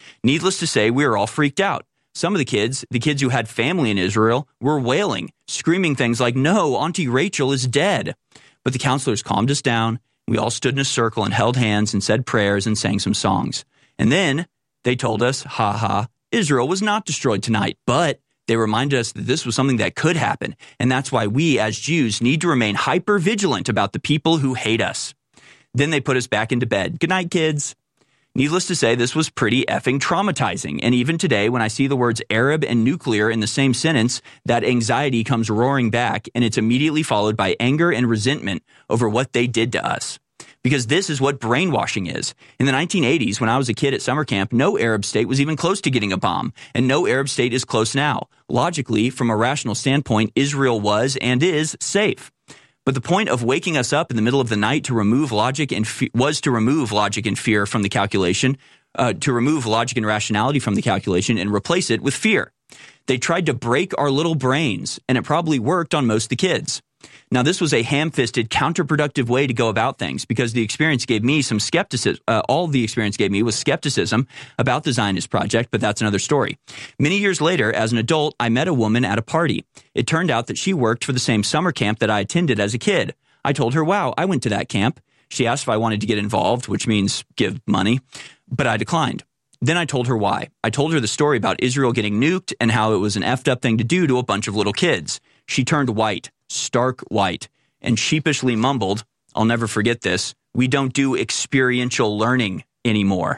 Needless to say, we were all freaked out. Some of the kids, the kids who had family in Israel, were wailing, screaming things like, "No, Auntie Rachel is dead." But the counselors calmed us down. We all stood in a circle and held hands and said prayers and sang some songs. And then they told us, ha ha, Israel was not destroyed tonight, but they reminded us that this was something that could happen. And that's why we as Jews need to remain hyper vigilant about the people who hate us. Then they put us back into bed. Good night, kids. Needless to say, this was pretty effing traumatizing. And even today, when I see the words Arab and nuclear in the same sentence, that anxiety comes roaring back, and it's immediately followed by anger and resentment over what they did to us. Because this is what brainwashing is. In the nineteen eighties, when I was a kid at summer camp, no Arab state was even close to getting a bomb, and no Arab state is close now. Logically, from a rational standpoint, Israel was and is safe. But the point of waking us up in the middle of the night to remove logic and fe- was to remove logic and fear from the calculation, uh, to remove logic and rationality from the calculation and replace it with fear. They tried to break our little brains, and it probably worked on most of the kids. Now, this was a ham-fisted, counterproductive way to go about things because the experience gave me some skepticism. Uh, all the experience gave me was skepticism about the Zionist project, but that's another story. Many years later, as an adult, I met a woman at a party. It turned out that she worked for the same summer camp that I attended as a kid. I told her, wow, I went to that camp. She asked if I wanted to get involved, which means give money, but I declined. Then I told her why. I told her the story about Israel getting nuked and how it was an effed up thing to do to a bunch of little kids. She turned white. Stark white, and sheepishly mumbled, I'll never forget this, we don't do experiential learning anymore.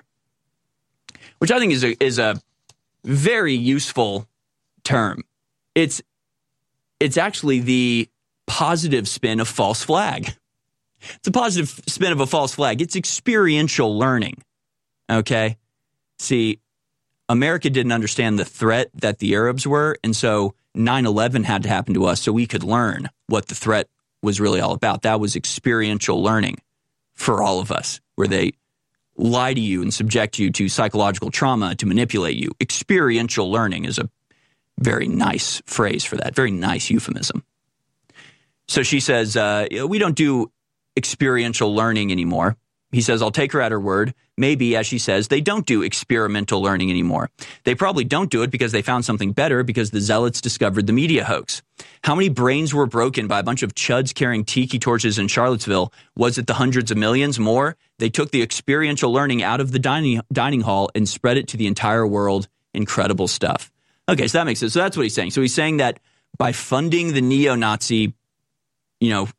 Which I think is a, is a very useful term. It's, it's actually the positive spin of false flag. It's a positive spin of a false flag. It's experiential learning. Okay? See, America didn't understand the threat that the Arabs were, and so nine eleven had to happen to us so we could learn what the threat was really all about. That was experiential learning for all of us, where they lie to you and subject you to psychological trauma to manipulate you. Experiential learning is a very nice phrase for that, very nice euphemism. So she says, uh, we don't do experiential learning anymore. He says, I'll take her at her word. Maybe, as she says, they don't do experimental learning anymore. They probably don't do it because they found something better because the zealots discovered the media hoax. How many brains were broken by a bunch of chuds carrying tiki torches in Charlottesville? Was it the hundreds of millions? More? They took the experiential learning out of the dining, dining hall and spread it to the entire world. Incredible stuff. Okay, so that makes sense. So that's what he's saying. So he's saying that by funding the neo-Nazi, you know,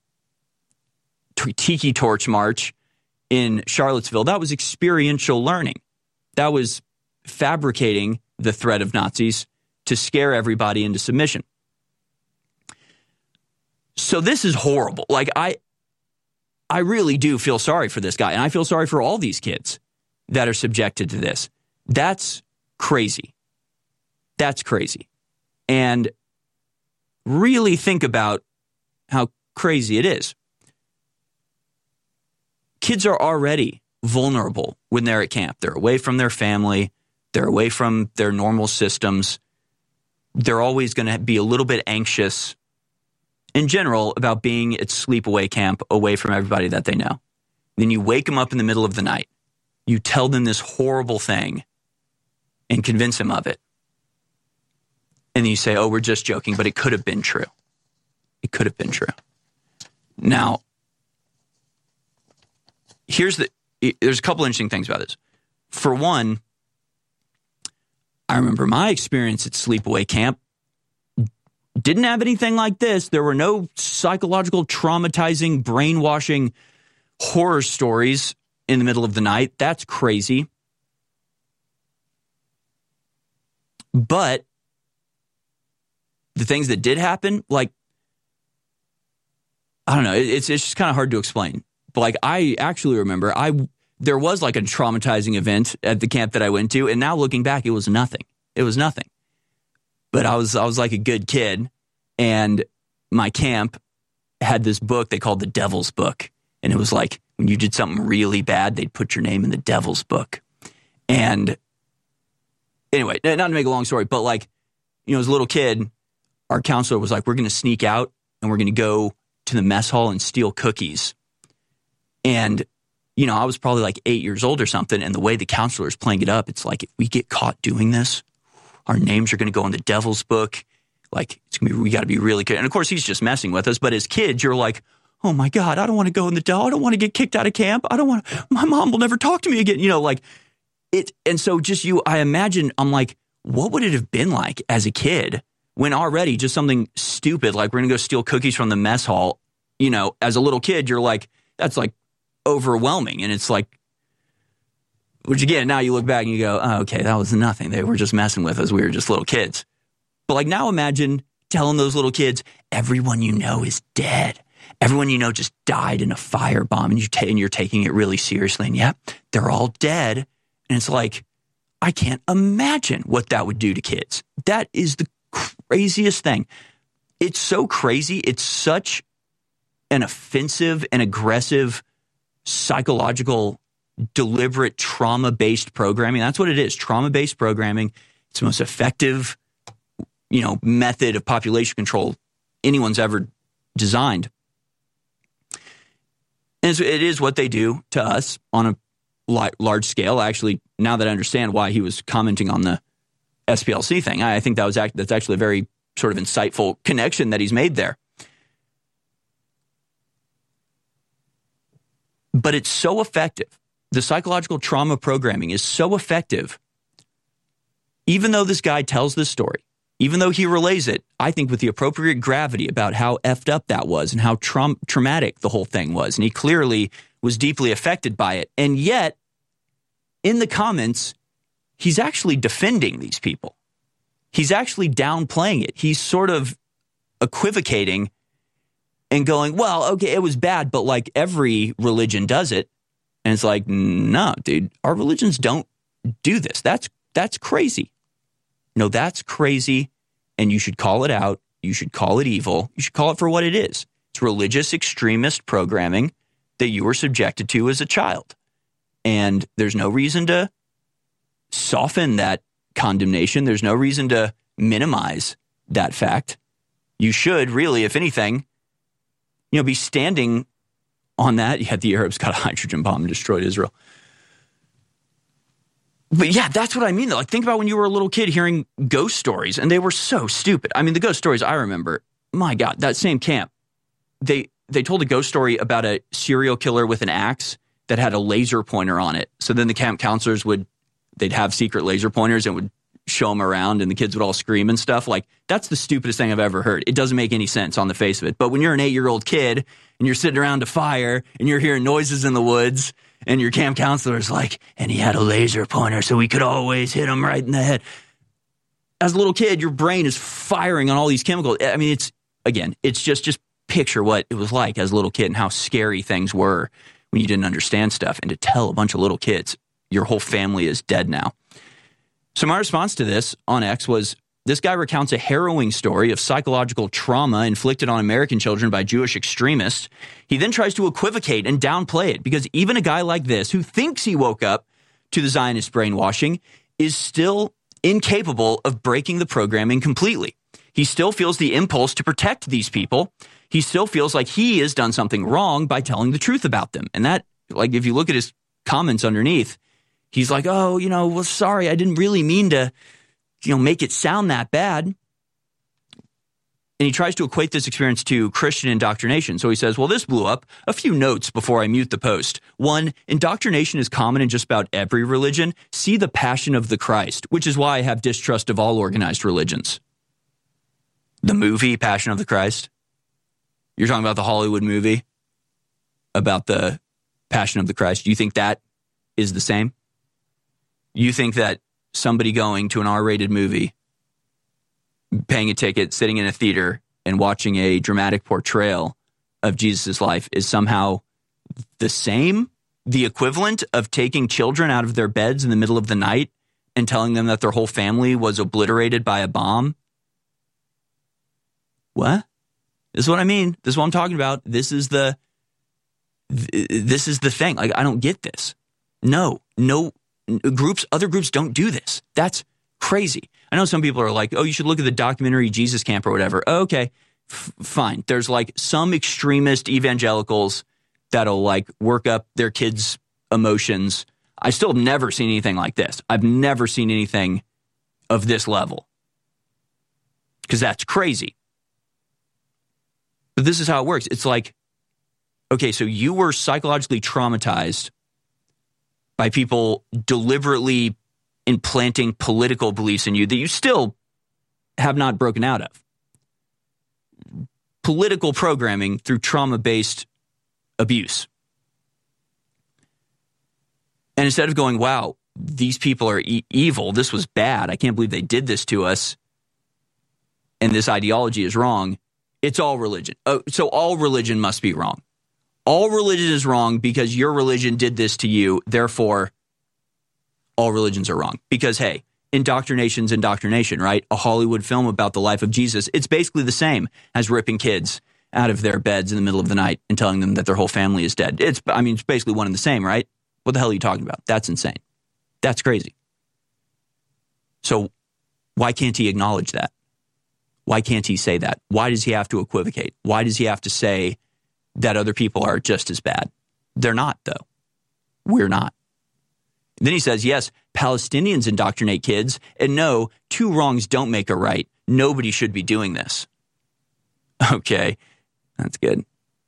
tiki torch march in Charlottesville, that was experiential learning. That was fabricating the threat of Nazis to scare everybody into submission. So this is horrible. Like, I I really do feel sorry for this guy, and I feel sorry for all these kids that are subjected to this. That's crazy. That's crazy. And really think about how crazy it is. Kids are already vulnerable when they're at camp. They're away from their family. They're away from their normal systems. They're always going to be a little bit anxious in general about being at sleepaway camp away from everybody that they know. Then you wake them up in the middle of the night. You tell them this horrible thing and convince them of it. And then you say, oh, we're just joking, but it could have been true. It could have been true. Now, here's the, there's a couple interesting things about this. For one, I remember my experience at sleepaway camp didn't have anything like this. There were no psychological, traumatizing, brainwashing horror stories in the middle of the night. That's crazy. But the things that did happen, like, I don't know, it's it's just kind of hard to explain. But like, I actually remember, I there was like a traumatizing event at the camp that I went to, and now looking back, it was nothing. It was nothing. But I was I was like a good kid, and my camp had this book they called the Devil's Book, and it was like when you did something really bad, they'd put your name in the Devil's Book. And anyway, not to make a long story, but like, you know, as a little kid, our counselor was like, we're going to sneak out and we're going to go to the mess hall and steal cookies. And, you know, I was probably like eight years old or something. And the way the counselor is playing it up, it's like, if we get caught doing this, our names are going to go in the devil's book. Like, it's gonna be, we got to be really good. And of course, he's just messing with us. But as kids, you're like, oh my God, I don't want to go in the devil. I don't want to get kicked out of camp. I don't want to, my mom will never talk to me again. You know, like it. And so just you, I imagine, I'm like, what would it have been like as a kid when already just something stupid, like we're going to go steal cookies from the mess hall, you know, as a little kid, you're like, that's like overwhelming. And it's like, which again, now you look back and you go, oh, okay, that was nothing. They were just messing with us. We were just little kids. But like now imagine telling those little kids, everyone you know is dead. Everyone you know just died in a firebomb, and, you ta- and you're taking it really seriously. And yeah, they're all dead. And it's like, I can't imagine what that would do to kids. That is the craziest thing. It's so crazy. It's such an offensive and aggressive psychological, deliberate trauma-based programming. That's what it is, trauma-based programming. It's the most effective, you know, method of population control anyone's ever designed. And so it is what they do to us on a large scale. Actually, now that I understand why he was commenting on the S P L C thing, I think that was act- that's actually a very sort of insightful connection that he's made there. But it's so effective. The psychological trauma programming is so effective. Even though this guy tells this story, even though he relays it, I think with the appropriate gravity about how effed up that was and how tra- traumatic the whole thing was. And he clearly was deeply affected by it. And yet, in the comments, he's actually defending these people. He's actually downplaying it. He's sort of equivocating and going, well, okay, it was bad, but like every religion does it. And it's like, no, dude, our religions don't do this. That's that's crazy. No, that's crazy, and you should call it out. You should call it evil. You should call it for what it is. It's religious extremist programming that you were subjected to as a child. And there's no reason to soften that condemnation. There's no reason to minimize that fact. You should really, if anything, you know, be standing on that. Yeah, the Arabs got a hydrogen bomb and destroyed Israel. But yeah, that's what I mean. Like, think about when you were a little kid hearing ghost stories, and they were so stupid. I mean, the ghost stories I remember, my God, that same camp, they they told a ghost story about a serial killer with an axe that had a laser pointer on it. So then the camp counselors would, they'd have secret laser pointers and would show them around, and the kids would all scream and stuff. Like, that's the stupidest thing I've ever heard. It doesn't make any sense on the face of it. But when you're an eight-year-old kid and you're sitting around a fire and you're hearing noises in the woods, and your camp counselor's like, and he had a laser pointer so we could always hit him right in the head. As a little kid, your brain is firing on all these chemicals. I mean, it's, again, it's just, just picture what it was like as a little kid and how scary things were when you didn't understand stuff. And to tell a bunch of little kids, your whole family is dead now. So my response to this on X was, this guy recounts a harrowing story of psychological trauma inflicted on American children by Jewish extremists. He then tries to equivocate and downplay it because even a guy like this, who thinks he woke up to the Zionist brainwashing, is still incapable of breaking the programming completely. He still feels the impulse to protect these people. He still feels like he has done something wrong by telling the truth about them. And that, like, if you look at his comments underneath, he's like, oh, you know, well, sorry, I didn't really mean to, you know, make it sound that bad. And he tries to equate this experience to Christian indoctrination. So he says, well, this blew up. A few notes before I mute the post. One, indoctrination is common in just about every religion. See The Passion of the Christ, which is why I have distrust of all organized religions. The movie Passion of the Christ? You're talking about the Hollywood movie about the Passion of the Christ. You think that is the same? You think that somebody going to an R-rated movie, paying a ticket, sitting in a theater, and watching a dramatic portrayal of Jesus' life is somehow the same, the equivalent of taking children out of their beds in the middle of the night and telling them that their whole family was obliterated by a bomb? What? This is what I mean. This is what I'm talking about. This is the, this is the thing. Like, I don't get this. No, no. Groups, other groups don't do this. That's crazy. I know some people are like, oh, you should look at the documentary Jesus Camp or whatever. Oh, okay, F- fine. There's like some extremist evangelicals that'll like work up their kids' emotions. I still have never seen anything like this. I've never seen anything of this level. Because that's crazy. But this is how it works. It's like, okay, so you were psychologically traumatized by people deliberately implanting political beliefs in you that you still have not broken out of. Political programming through trauma-based abuse. And instead of going, wow, these people are e- evil, this was bad, I can't believe they did this to us, and this ideology is wrong, it's all religion. Oh, so all religion must be wrong. All religion is wrong because your religion did this to you, therefore all religions are wrong. Because, hey, indoctrination's indoctrination, right? A Hollywood film about the life of Jesus, it's basically the same as ripping kids out of their beds in the middle of the night and telling them that their whole family is dead. It's, I mean, it's basically one and the same, right? What the hell are you talking about? That's insane. That's crazy. So why can't he acknowledge that? Why can't he say that? Why does he have to equivocate? Why does he have to say that other people are just as bad? They're not, though. We're not. Then he says, yes, Palestinians indoctrinate kids, and no, two wrongs don't make a right. Nobody should be doing this. Okay, that's good.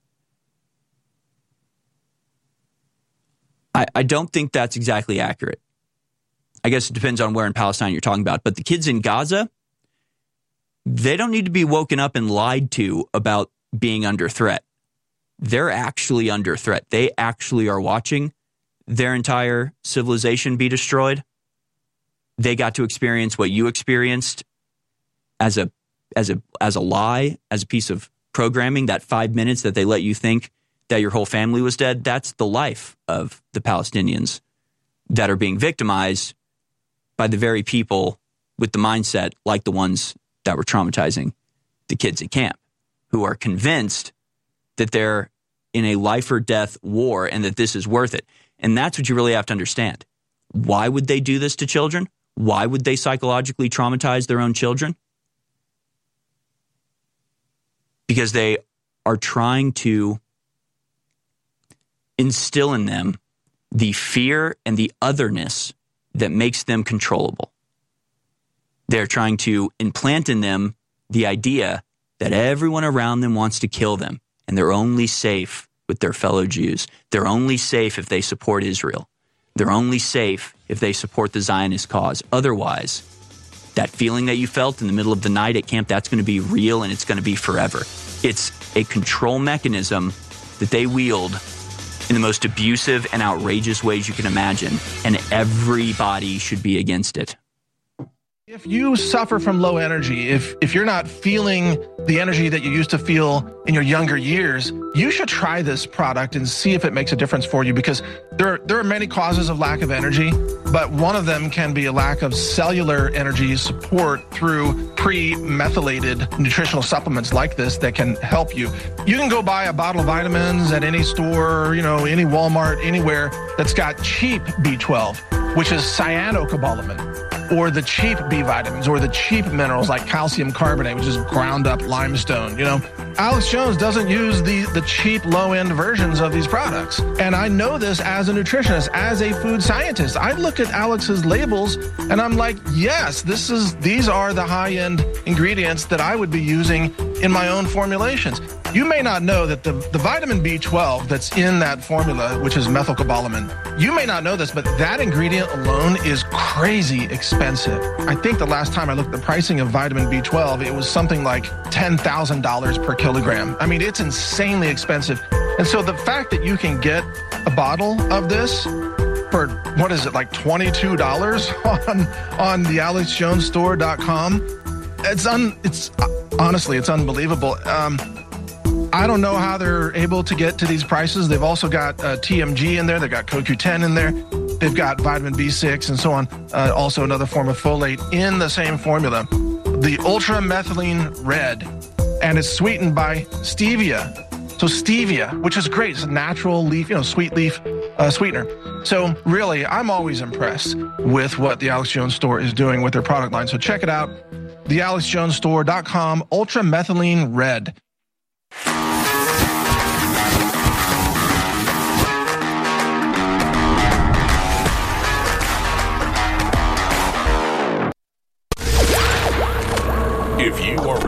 I, I don't think that's exactly accurate. I guess it depends on where in Palestine you're talking about. But the kids in Gaza, they don't need to be woken up and lied to about being under threat. They're actually under threat. They actually are watching their entire civilization be destroyed. They got to experience what you experienced as a as a as a lie, as a piece of programming, that five minutes that they let you think that your whole family was dead. That's the life of the Palestinians that are being victimized by the very people with the mindset like the ones that were traumatizing the kids at camp, who are convinced that they're in a life or death war and that this is worth it. And that's what you really have to understand. Why would they do this to children? Why would they psychologically traumatize their own children? Because they are trying to instill in them the fear and the otherness that makes them controllable. They're trying to implant in them the idea that everyone around them wants to kill them, and they're only safe with their fellow Jews. They're only safe if they support Israel. They're only safe if they support the Zionist cause. Otherwise, that feeling that you felt in the middle of the night at camp, that's going to be real and it's going to be forever. It's a control mechanism that they wield in the most abusive and outrageous ways you can imagine, and everybody should be against it. If you suffer from low energy, if if you're not feeling the energy that you used to feel in your younger years, you should try this product and see if it makes a difference for you, because there are, there are many causes of lack of energy, but one of them can be a lack of cellular energy support through pre-methylated nutritional supplements like this that can help you. You can go buy a bottle of vitamins at any store, you know, any Walmart, anywhere that's got cheap B twelve, which is cyanocobalamin, or the cheap B vitamins, or the cheap minerals like calcium carbonate, which is ground up limestone. You know, Alex Jones doesn't use the, the cheap low end versions of these products. And I know this as a nutritionist, as a food scientist. I look at Alex's labels and I'm like, yes, this is, these are the high end ingredients that I would be using in my own formulations. You may not know that the, the vitamin B twelve that's in that formula, which is methylcobalamin, you may not know this, but that ingredient alone is crazy expensive. I think the last time I looked at the pricing of vitamin B twelve, it was something like ten thousand dollars per kilogram. I mean, it's insanely expensive. And so the fact that you can get a bottle of this for, what is it, like twenty-two dollars on, on the alex jones store dot com, it's, un, it's honestly, it's unbelievable. Um, I don't know how they're able to get to these prices. They've also got uh, T M G in there. They've got C O Q ten in there. They've got vitamin B six and so on. Uh, also another form of folate in the same formula. The Ultra Methylene Red. And it's sweetened by stevia. So stevia, which is great. It's a natural leaf, you know, sweet leaf uh, sweetener. So really, I'm always impressed with what the Alex Jones Store is doing with their product line. So check it out. the alex jones store dot com, Ultra Methylene Red. If you are